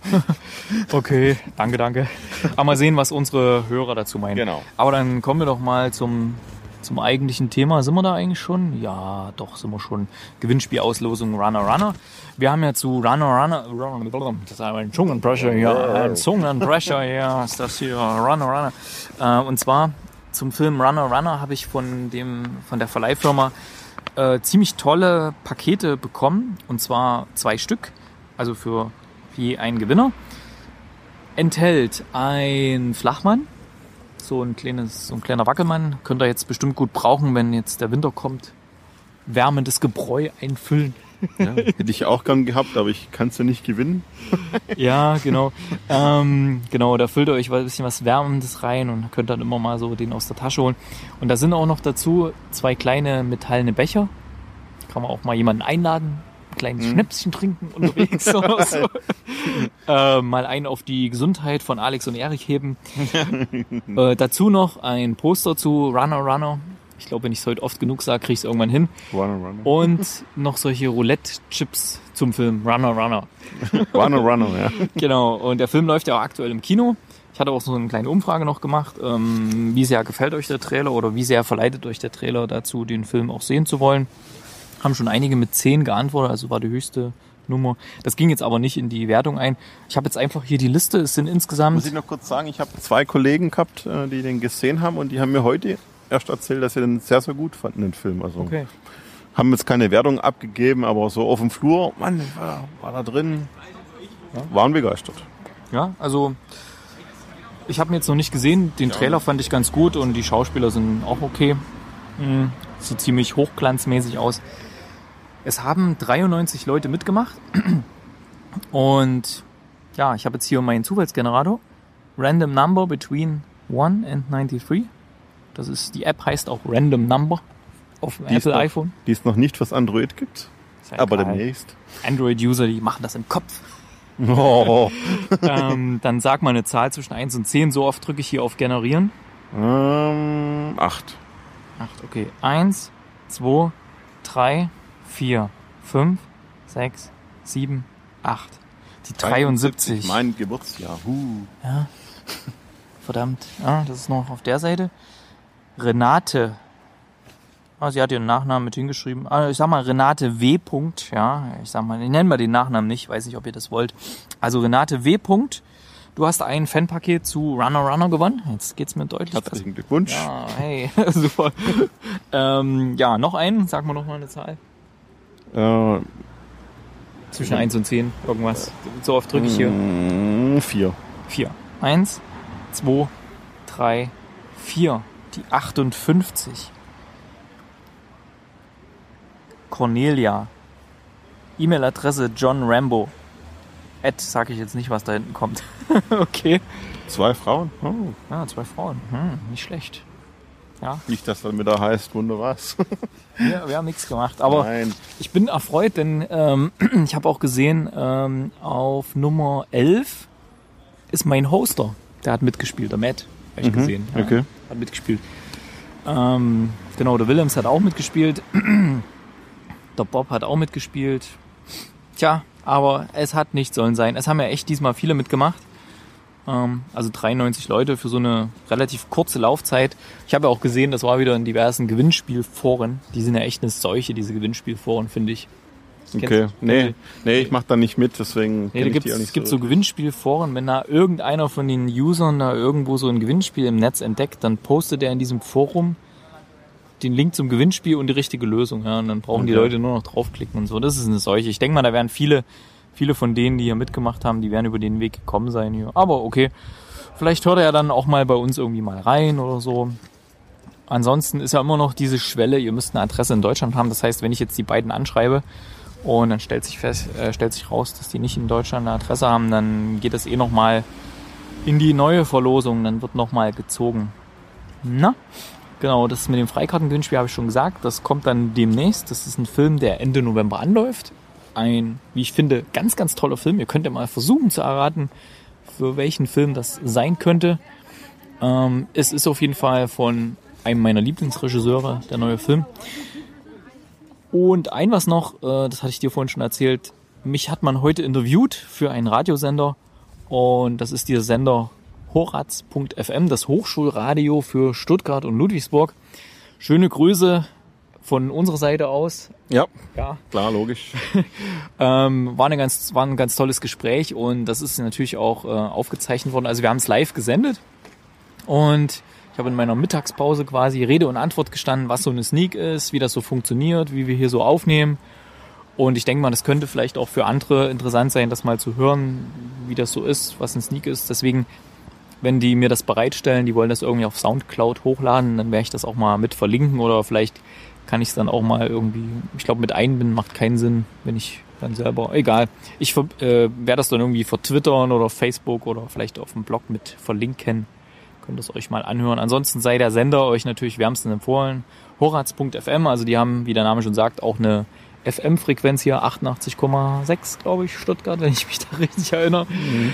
Okay, danke. Aber mal sehen, was unsere Hörer dazu meinen. Genau. Aber dann kommen wir doch mal zum eigentlichen Thema. Sind wir da eigentlich schon? Ja, doch, sind wir schon. Gewinnspielauslosung Runner. Wir haben ja zu Runner, das ist ein Zungenbrecher hier, ist das hier, Runner. Und zwar zum Film Runner habe ich von der Verleihfirma ziemlich tolle Pakete bekommen. Und zwar 2 Stück, also für je einen Gewinner. Enthält ein Flachmann, so ein kleiner Wackelmann. Könnt ihr jetzt bestimmt gut brauchen, wenn jetzt der Winter kommt. Wärmendes Gebräu einfüllen. Ja, hätte ich auch gern gehabt, aber ich kann es ja nicht gewinnen. Ja, genau. Genau, da füllt ihr euch ein bisschen was Wärmendes rein und könnt dann immer mal so den aus der Tasche holen. Und da sind auch noch dazu 2 kleine metallene Becher. Kann man auch mal jemanden einladen. Kleines Schnäpschen trinken unterwegs oder so. Mal einen auf die Gesundheit von Alex und Erich heben. Dazu noch ein Poster zu Runner. Ich glaube, wenn ich es heute oft genug sage, kriege ich es irgendwann hin. Runner. Und noch solche Roulette-Chips zum Film Runner. Runner, ja. Genau, und der Film läuft ja auch aktuell im Kino. Ich hatte auch so eine kleine Umfrage noch gemacht. Wie sehr gefällt euch der Trailer oder wie sehr verleitet euch der Trailer dazu, den Film auch sehen zu wollen? Haben schon einige mit 10 geantwortet, also war die höchste Nummer. Das ging jetzt aber nicht in die Wertung ein. Ich habe jetzt einfach hier die Liste, es sind insgesamt... Muss ich noch kurz sagen, ich habe 2 Kollegen gehabt, die den gesehen haben und die haben mir heute erst erzählt, dass sie den sehr, sehr gut fanden, den Film. Also okay. Haben jetzt keine Wertung abgegeben, aber so auf dem Flur, Mann, war da drin, waren begeistert. Ja, also ich habe ihn jetzt noch nicht gesehen, den Trailer fand ich ganz gut und die Schauspieler sind auch okay. Sieht ziemlich hochglanzmäßig aus. Es haben 93 Leute mitgemacht und ja, ich habe jetzt hier meinen Zufallsgenerator. Random Number between 1 and 93. Das ist, die App heißt auch Random Number auf dem Apple iPhone. Die es noch nicht fürs Android gibt, aber demnächst. Android-User, die machen das im Kopf. Oh. Dann sag mal eine Zahl zwischen 1 und 10. So oft drücke ich hier auf Generieren. 8. 8, okay. 1, 2, 3, 4, 5, 6, 7, 8. Die 73. Mein Geburtsjahr. Ja. Verdammt. Ah, das ist noch auf der Seite. Renate. Ah, sie hat ihren Nachnamen mit hingeschrieben. Ah, ich sag mal Renate W. Ja, ich nenne mal den Nachnamen nicht. Weiß nicht, ob ihr das wollt. Also Renate W. Du hast ein Fanpaket zu Runner gewonnen. Jetzt geht's mir deutlich besser. Herzlichen Glückwunsch. Ja, hey, super. Ja, noch einen. Sag mal noch mal eine Zahl. Zwischen 1 und 10, irgendwas. So oft drücke ich hier. 4. 1, 2, 3, 4. Die 58. Cornelia. E-Mail-Adresse John Rambo. Sag ich jetzt nicht, was da hinten kommt. Okay. 2 Frauen? Oh. Ja, 2 Frauen. Nicht schlecht. Ja. Nicht, dass dann wieder heißt, Wunder was. Ja, wir haben nichts gemacht. Aber Nein. Ich bin erfreut, denn ich habe auch gesehen, auf Nummer 11 ist mein Hoster. Der hat mitgespielt, der Matt. Habe ich gesehen. Ja, okay. Hat mitgespielt. Genau, der Willems hat auch mitgespielt. Der Bob hat auch mitgespielt. Tja, aber es hat nicht sollen sein. Es haben ja echt diesmal viele mitgemacht. Also 93 Leute für so eine relativ kurze Laufzeit. Ich habe ja auch gesehen, das war wieder in diversen Gewinnspielforen. Die sind ja echt eine Seuche, diese Gewinnspielforen, finde ich. Okay, nee, ich mache da nicht mit, deswegen nee, es gibt so Gewinnspielforen, wenn da irgendeiner von den Usern da irgendwo so ein Gewinnspiel im Netz entdeckt, dann postet er in diesem Forum den Link zum Gewinnspiel und die richtige Lösung. Ja, und dann brauchen die Leute nur noch draufklicken und so. Das ist eine Seuche. Ich denke mal, da werden viele von denen, die hier mitgemacht haben, die werden über den Weg gekommen sein hier. Aber okay, vielleicht hört er ja dann auch mal bei uns irgendwie mal rein oder so. Ansonsten ist ja immer noch diese Schwelle, ihr müsst eine Adresse in Deutschland haben. Das heißt, wenn ich jetzt die beiden anschreibe und dann stellt sich raus, dass die nicht in Deutschland eine Adresse haben, dann geht das nochmal in die neue Verlosung. Dann wird nochmal gezogen. Na? Genau, das mit dem Freikartengewinnspiel habe ich schon gesagt. Das kommt dann demnächst. Das ist ein Film, der Ende November anläuft. Ein, wie ich finde, ganz, ganz toller Film. Ihr könnt ja mal versuchen zu erraten, für welchen Film das sein könnte. Es ist auf jeden Fall von einem meiner Lieblingsregisseure, der neue Film. Und ein was noch, das hatte ich dir vorhin schon erzählt, mich hat man heute interviewt für einen Radiosender. Und das ist dieser Sender Horaz.fm, das Hochschulradio für Stuttgart und Ludwigsburg. Schöne Grüße von unserer Seite aus. Ja, klar, logisch. War ein ganz tolles Gespräch und das ist natürlich auch aufgezeichnet worden. Also wir haben es live gesendet und ich habe in meiner Mittagspause quasi Rede und Antwort gestanden, was so eine Sneak ist, wie das so funktioniert, wie wir hier so aufnehmen. Und ich denke mal, das könnte vielleicht auch für andere interessant sein, das mal zu hören, wie das so ist, was ein Sneak ist. Deswegen, wenn die mir das bereitstellen, die wollen das irgendwie auf Soundcloud hochladen, dann werde ich das auch mal mit verlinken oder vielleicht kann ich es dann auch mal irgendwie, ich glaube mit einbinden macht keinen Sinn, wenn ich dann selber, egal. Ich werde das dann irgendwie vertwittern oder auf Facebook oder vielleicht auf dem Blog mit verlinken. Könnt ihr es euch mal anhören. Ansonsten sei der Sender euch natürlich wärmstens empfohlen. Horaz.fm, also die haben, wie der Name schon sagt, auch eine FM-Frequenz hier, 88,6, glaube ich, Stuttgart, wenn ich mich da richtig erinnere.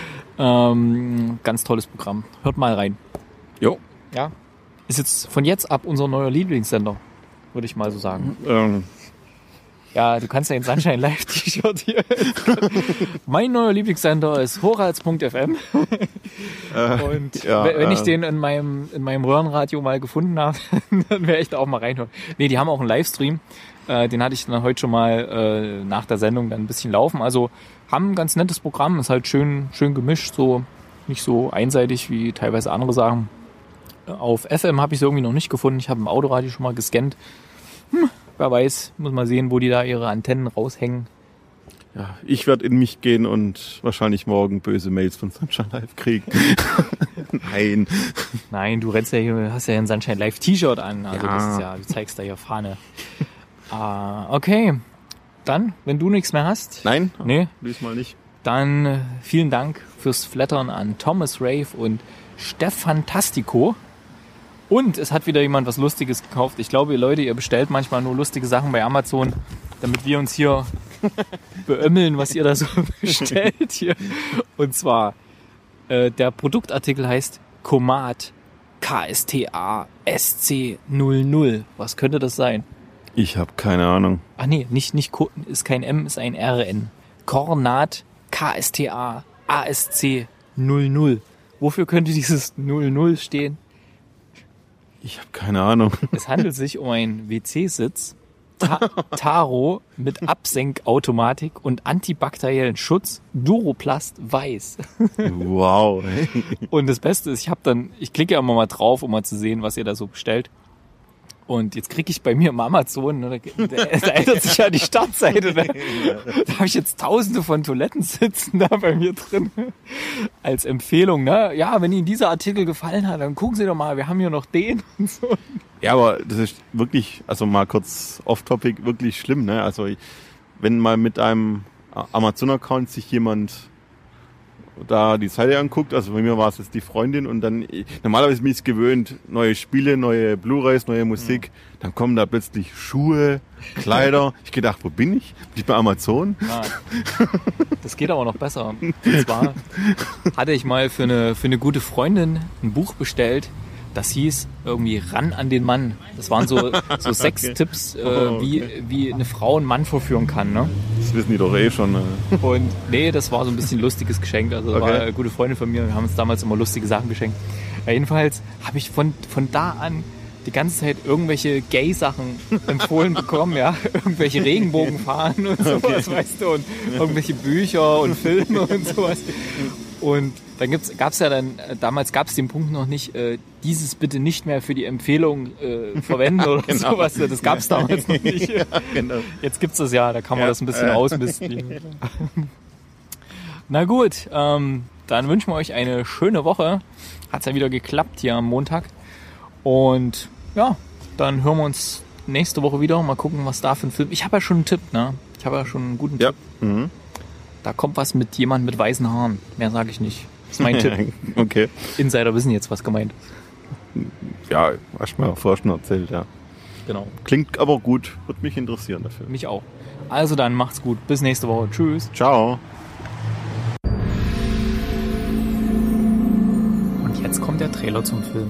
Ganz tolles Programm. Hört mal rein. Jo. Ja. Ist jetzt von jetzt ab unser neuer Lieblingssender, würde ich mal so sagen. Ja, du kannst ja ein Sunshine Live T-Shirt hier. Mein neuer Lieblingssender ist Horaz.fm. Und wenn ich den in meinem Röhrenradio mal gefunden habe, dann werde ich da auch mal reinhören. Nee, die haben auch einen Livestream. Den hatte ich dann heute schon mal nach der Sendung dann ein bisschen laufen. Also haben ein ganz nettes Programm, ist halt schön gemischt, so nicht so einseitig wie teilweise andere Sachen. Auf FM habe ich es irgendwie noch nicht gefunden. Ich habe im Autoradio schon mal gescannt. Wer weiß, muss mal sehen, wo die da ihre Antennen raushängen. Ja, ich werde in mich gehen und wahrscheinlich morgen böse Mails von Sunshine Live kriegen. Nein, du rennst ja hier, hast ja ein Sunshine Live T-Shirt an. Also ja. Das ist ja, du zeigst da hier Fahne. Okay. Dann, wenn du nichts mehr hast. Nein, nee, diesmal nicht. Dann vielen Dank fürs Flattern an Thomas Rave und Steffantastico. Und es hat wieder jemand was Lustiges gekauft. Ich glaube, ihr Leute, ihr bestellt manchmal nur lustige Sachen bei Amazon, damit wir uns hier beömmeln, was ihr da so bestellt hier. Und zwar, der Produktartikel heißt Komat KSTA-SC00. Was könnte das sein? Ich habe keine Ahnung. Ach nee, nicht ist kein M, ist ein RN. Kornat KSTA ASC00. Wofür könnte dieses 00 stehen? Ich habe keine Ahnung. Es handelt sich um einen WC-Sitz, Taro mit Absenkautomatik und antibakteriellen Schutz, Duroplast weiß. Wow. Und das Beste ist, ich klicke ja immer mal drauf, um mal zu sehen, was ihr da so bestellt. Und jetzt kriege ich bei mir im Amazon, ne, da ändert sich ja die Startseite. Ne? Da habe ich jetzt tausende von Toilettensitzen da bei mir drin. Als Empfehlung, ne? Ja, wenn Ihnen dieser Artikel gefallen hat, dann gucken Sie doch mal, wir haben hier noch den und so. Ja, aber das ist wirklich, also mal kurz off-topic, wirklich schlimm, ne? Also wenn mal mit einem Amazon-Account sich jemand da die Seite anguckt, also bei mir war es jetzt die Freundin und dann, normalerweise bin ich es gewöhnt, neue Spiele, neue Blu-rays, neue Musik, dann kommen da plötzlich Schuhe, Kleider. Ich gedacht, wo bin ich? Bin ich bei Amazon? Ja, das geht aber noch besser. Und zwar hatte ich mal für eine gute Freundin ein Buch bestellt, das hieß irgendwie Ran an den Mann. Das waren so 6 Tipps, wie eine Frau einen Mann verführen kann. Ne? Das wissen die doch eh schon. Ne? Und nee, das war so ein bisschen ein lustiges Geschenk. Also war eine gute Freundin von mir. Wir haben uns damals immer lustige Sachen geschenkt. Ja, jedenfalls habe ich von da an die ganze Zeit irgendwelche Gay-Sachen empfohlen bekommen, ja, irgendwelche Regenbogenfahnen und sowas, weißt du, und irgendwelche Bücher und Filme und sowas. Und dann damals gab es den Punkt noch nicht, dieses bitte nicht mehr für die Empfehlung verwenden oder genau. Sowas. Das gab es damals noch nicht. Ja, genau. Jetzt gibt's das ja, da kann man das ein bisschen ausmisten. Na gut, dann wünschen wir euch eine schöne Woche. Hat's ja wieder geklappt hier am Montag. Und ja, dann hören wir uns nächste Woche wieder. Mal gucken, was da für ein Film. Ich habe ja schon einen Tipp, ne? Ich habe ja schon einen guten Tipp. Mhm. Da kommt was mit jemand mit weißen Haaren. Mehr sage ich nicht. Das ist mein Tipp. Okay. Insider wissen jetzt, was gemeint. Ja, hast du mir vorher schon erzählt, ja. Genau. Klingt aber gut. Würde mich interessieren dafür. Mich auch. Also dann, macht's gut. Bis nächste Woche. Tschüss. Ciao. Und jetzt kommt der Trailer zum Film.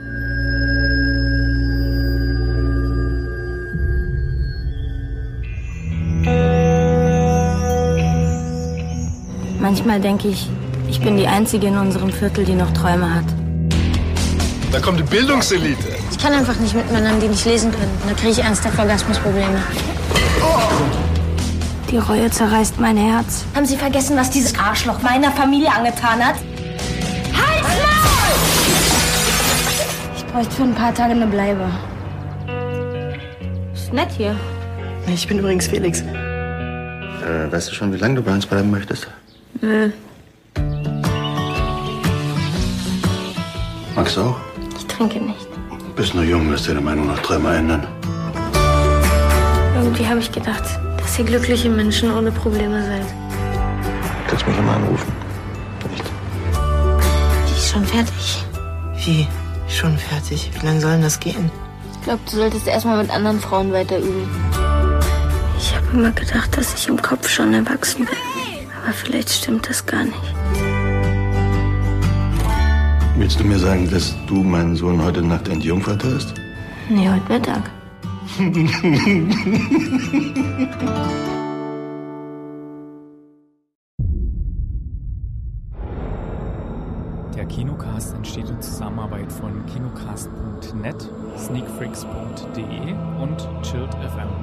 Manchmal denke ich, ich bin die Einzige in unserem Viertel, die noch Träume hat. Da kommt die Bildungselite. Ich kann einfach nicht mit Männern, die nicht lesen können. Da kriege ich ernste Orgasmusprobleme. Die Reue zerreißt mein Herz. Haben Sie vergessen, was dieses Arschloch meiner Familie angetan hat? Halt's Maul! Ich bräuchte für ein paar Tage eine Bleibe. Ist nett hier. Ich bin übrigens Felix. Weißt du schon, wie lange du bei uns bleiben möchtest? Nö. Magst du auch? Ich trinke nicht. Du bist nur jung, wirst deine Meinung nach dreimal ändern. Irgendwie habe ich gedacht, dass ihr glückliche Menschen ohne Probleme seid. Du kannst mich immer anrufen. Nicht? Die ist schon fertig. Wie? Schon fertig? Wie lange soll denn das gehen? Ich glaube, du solltest erstmal mit anderen Frauen weiter üben. Ich habe immer gedacht, dass ich im Kopf schon erwachsen bin. Aber vielleicht stimmt das gar nicht. Willst du mir sagen, dass du meinen Sohn heute Nacht entjungfert hast? Nee, heute Mittag. Der Kinocast entsteht in Zusammenarbeit von kinocast.net, sneakfreaks.de und Chilled FM.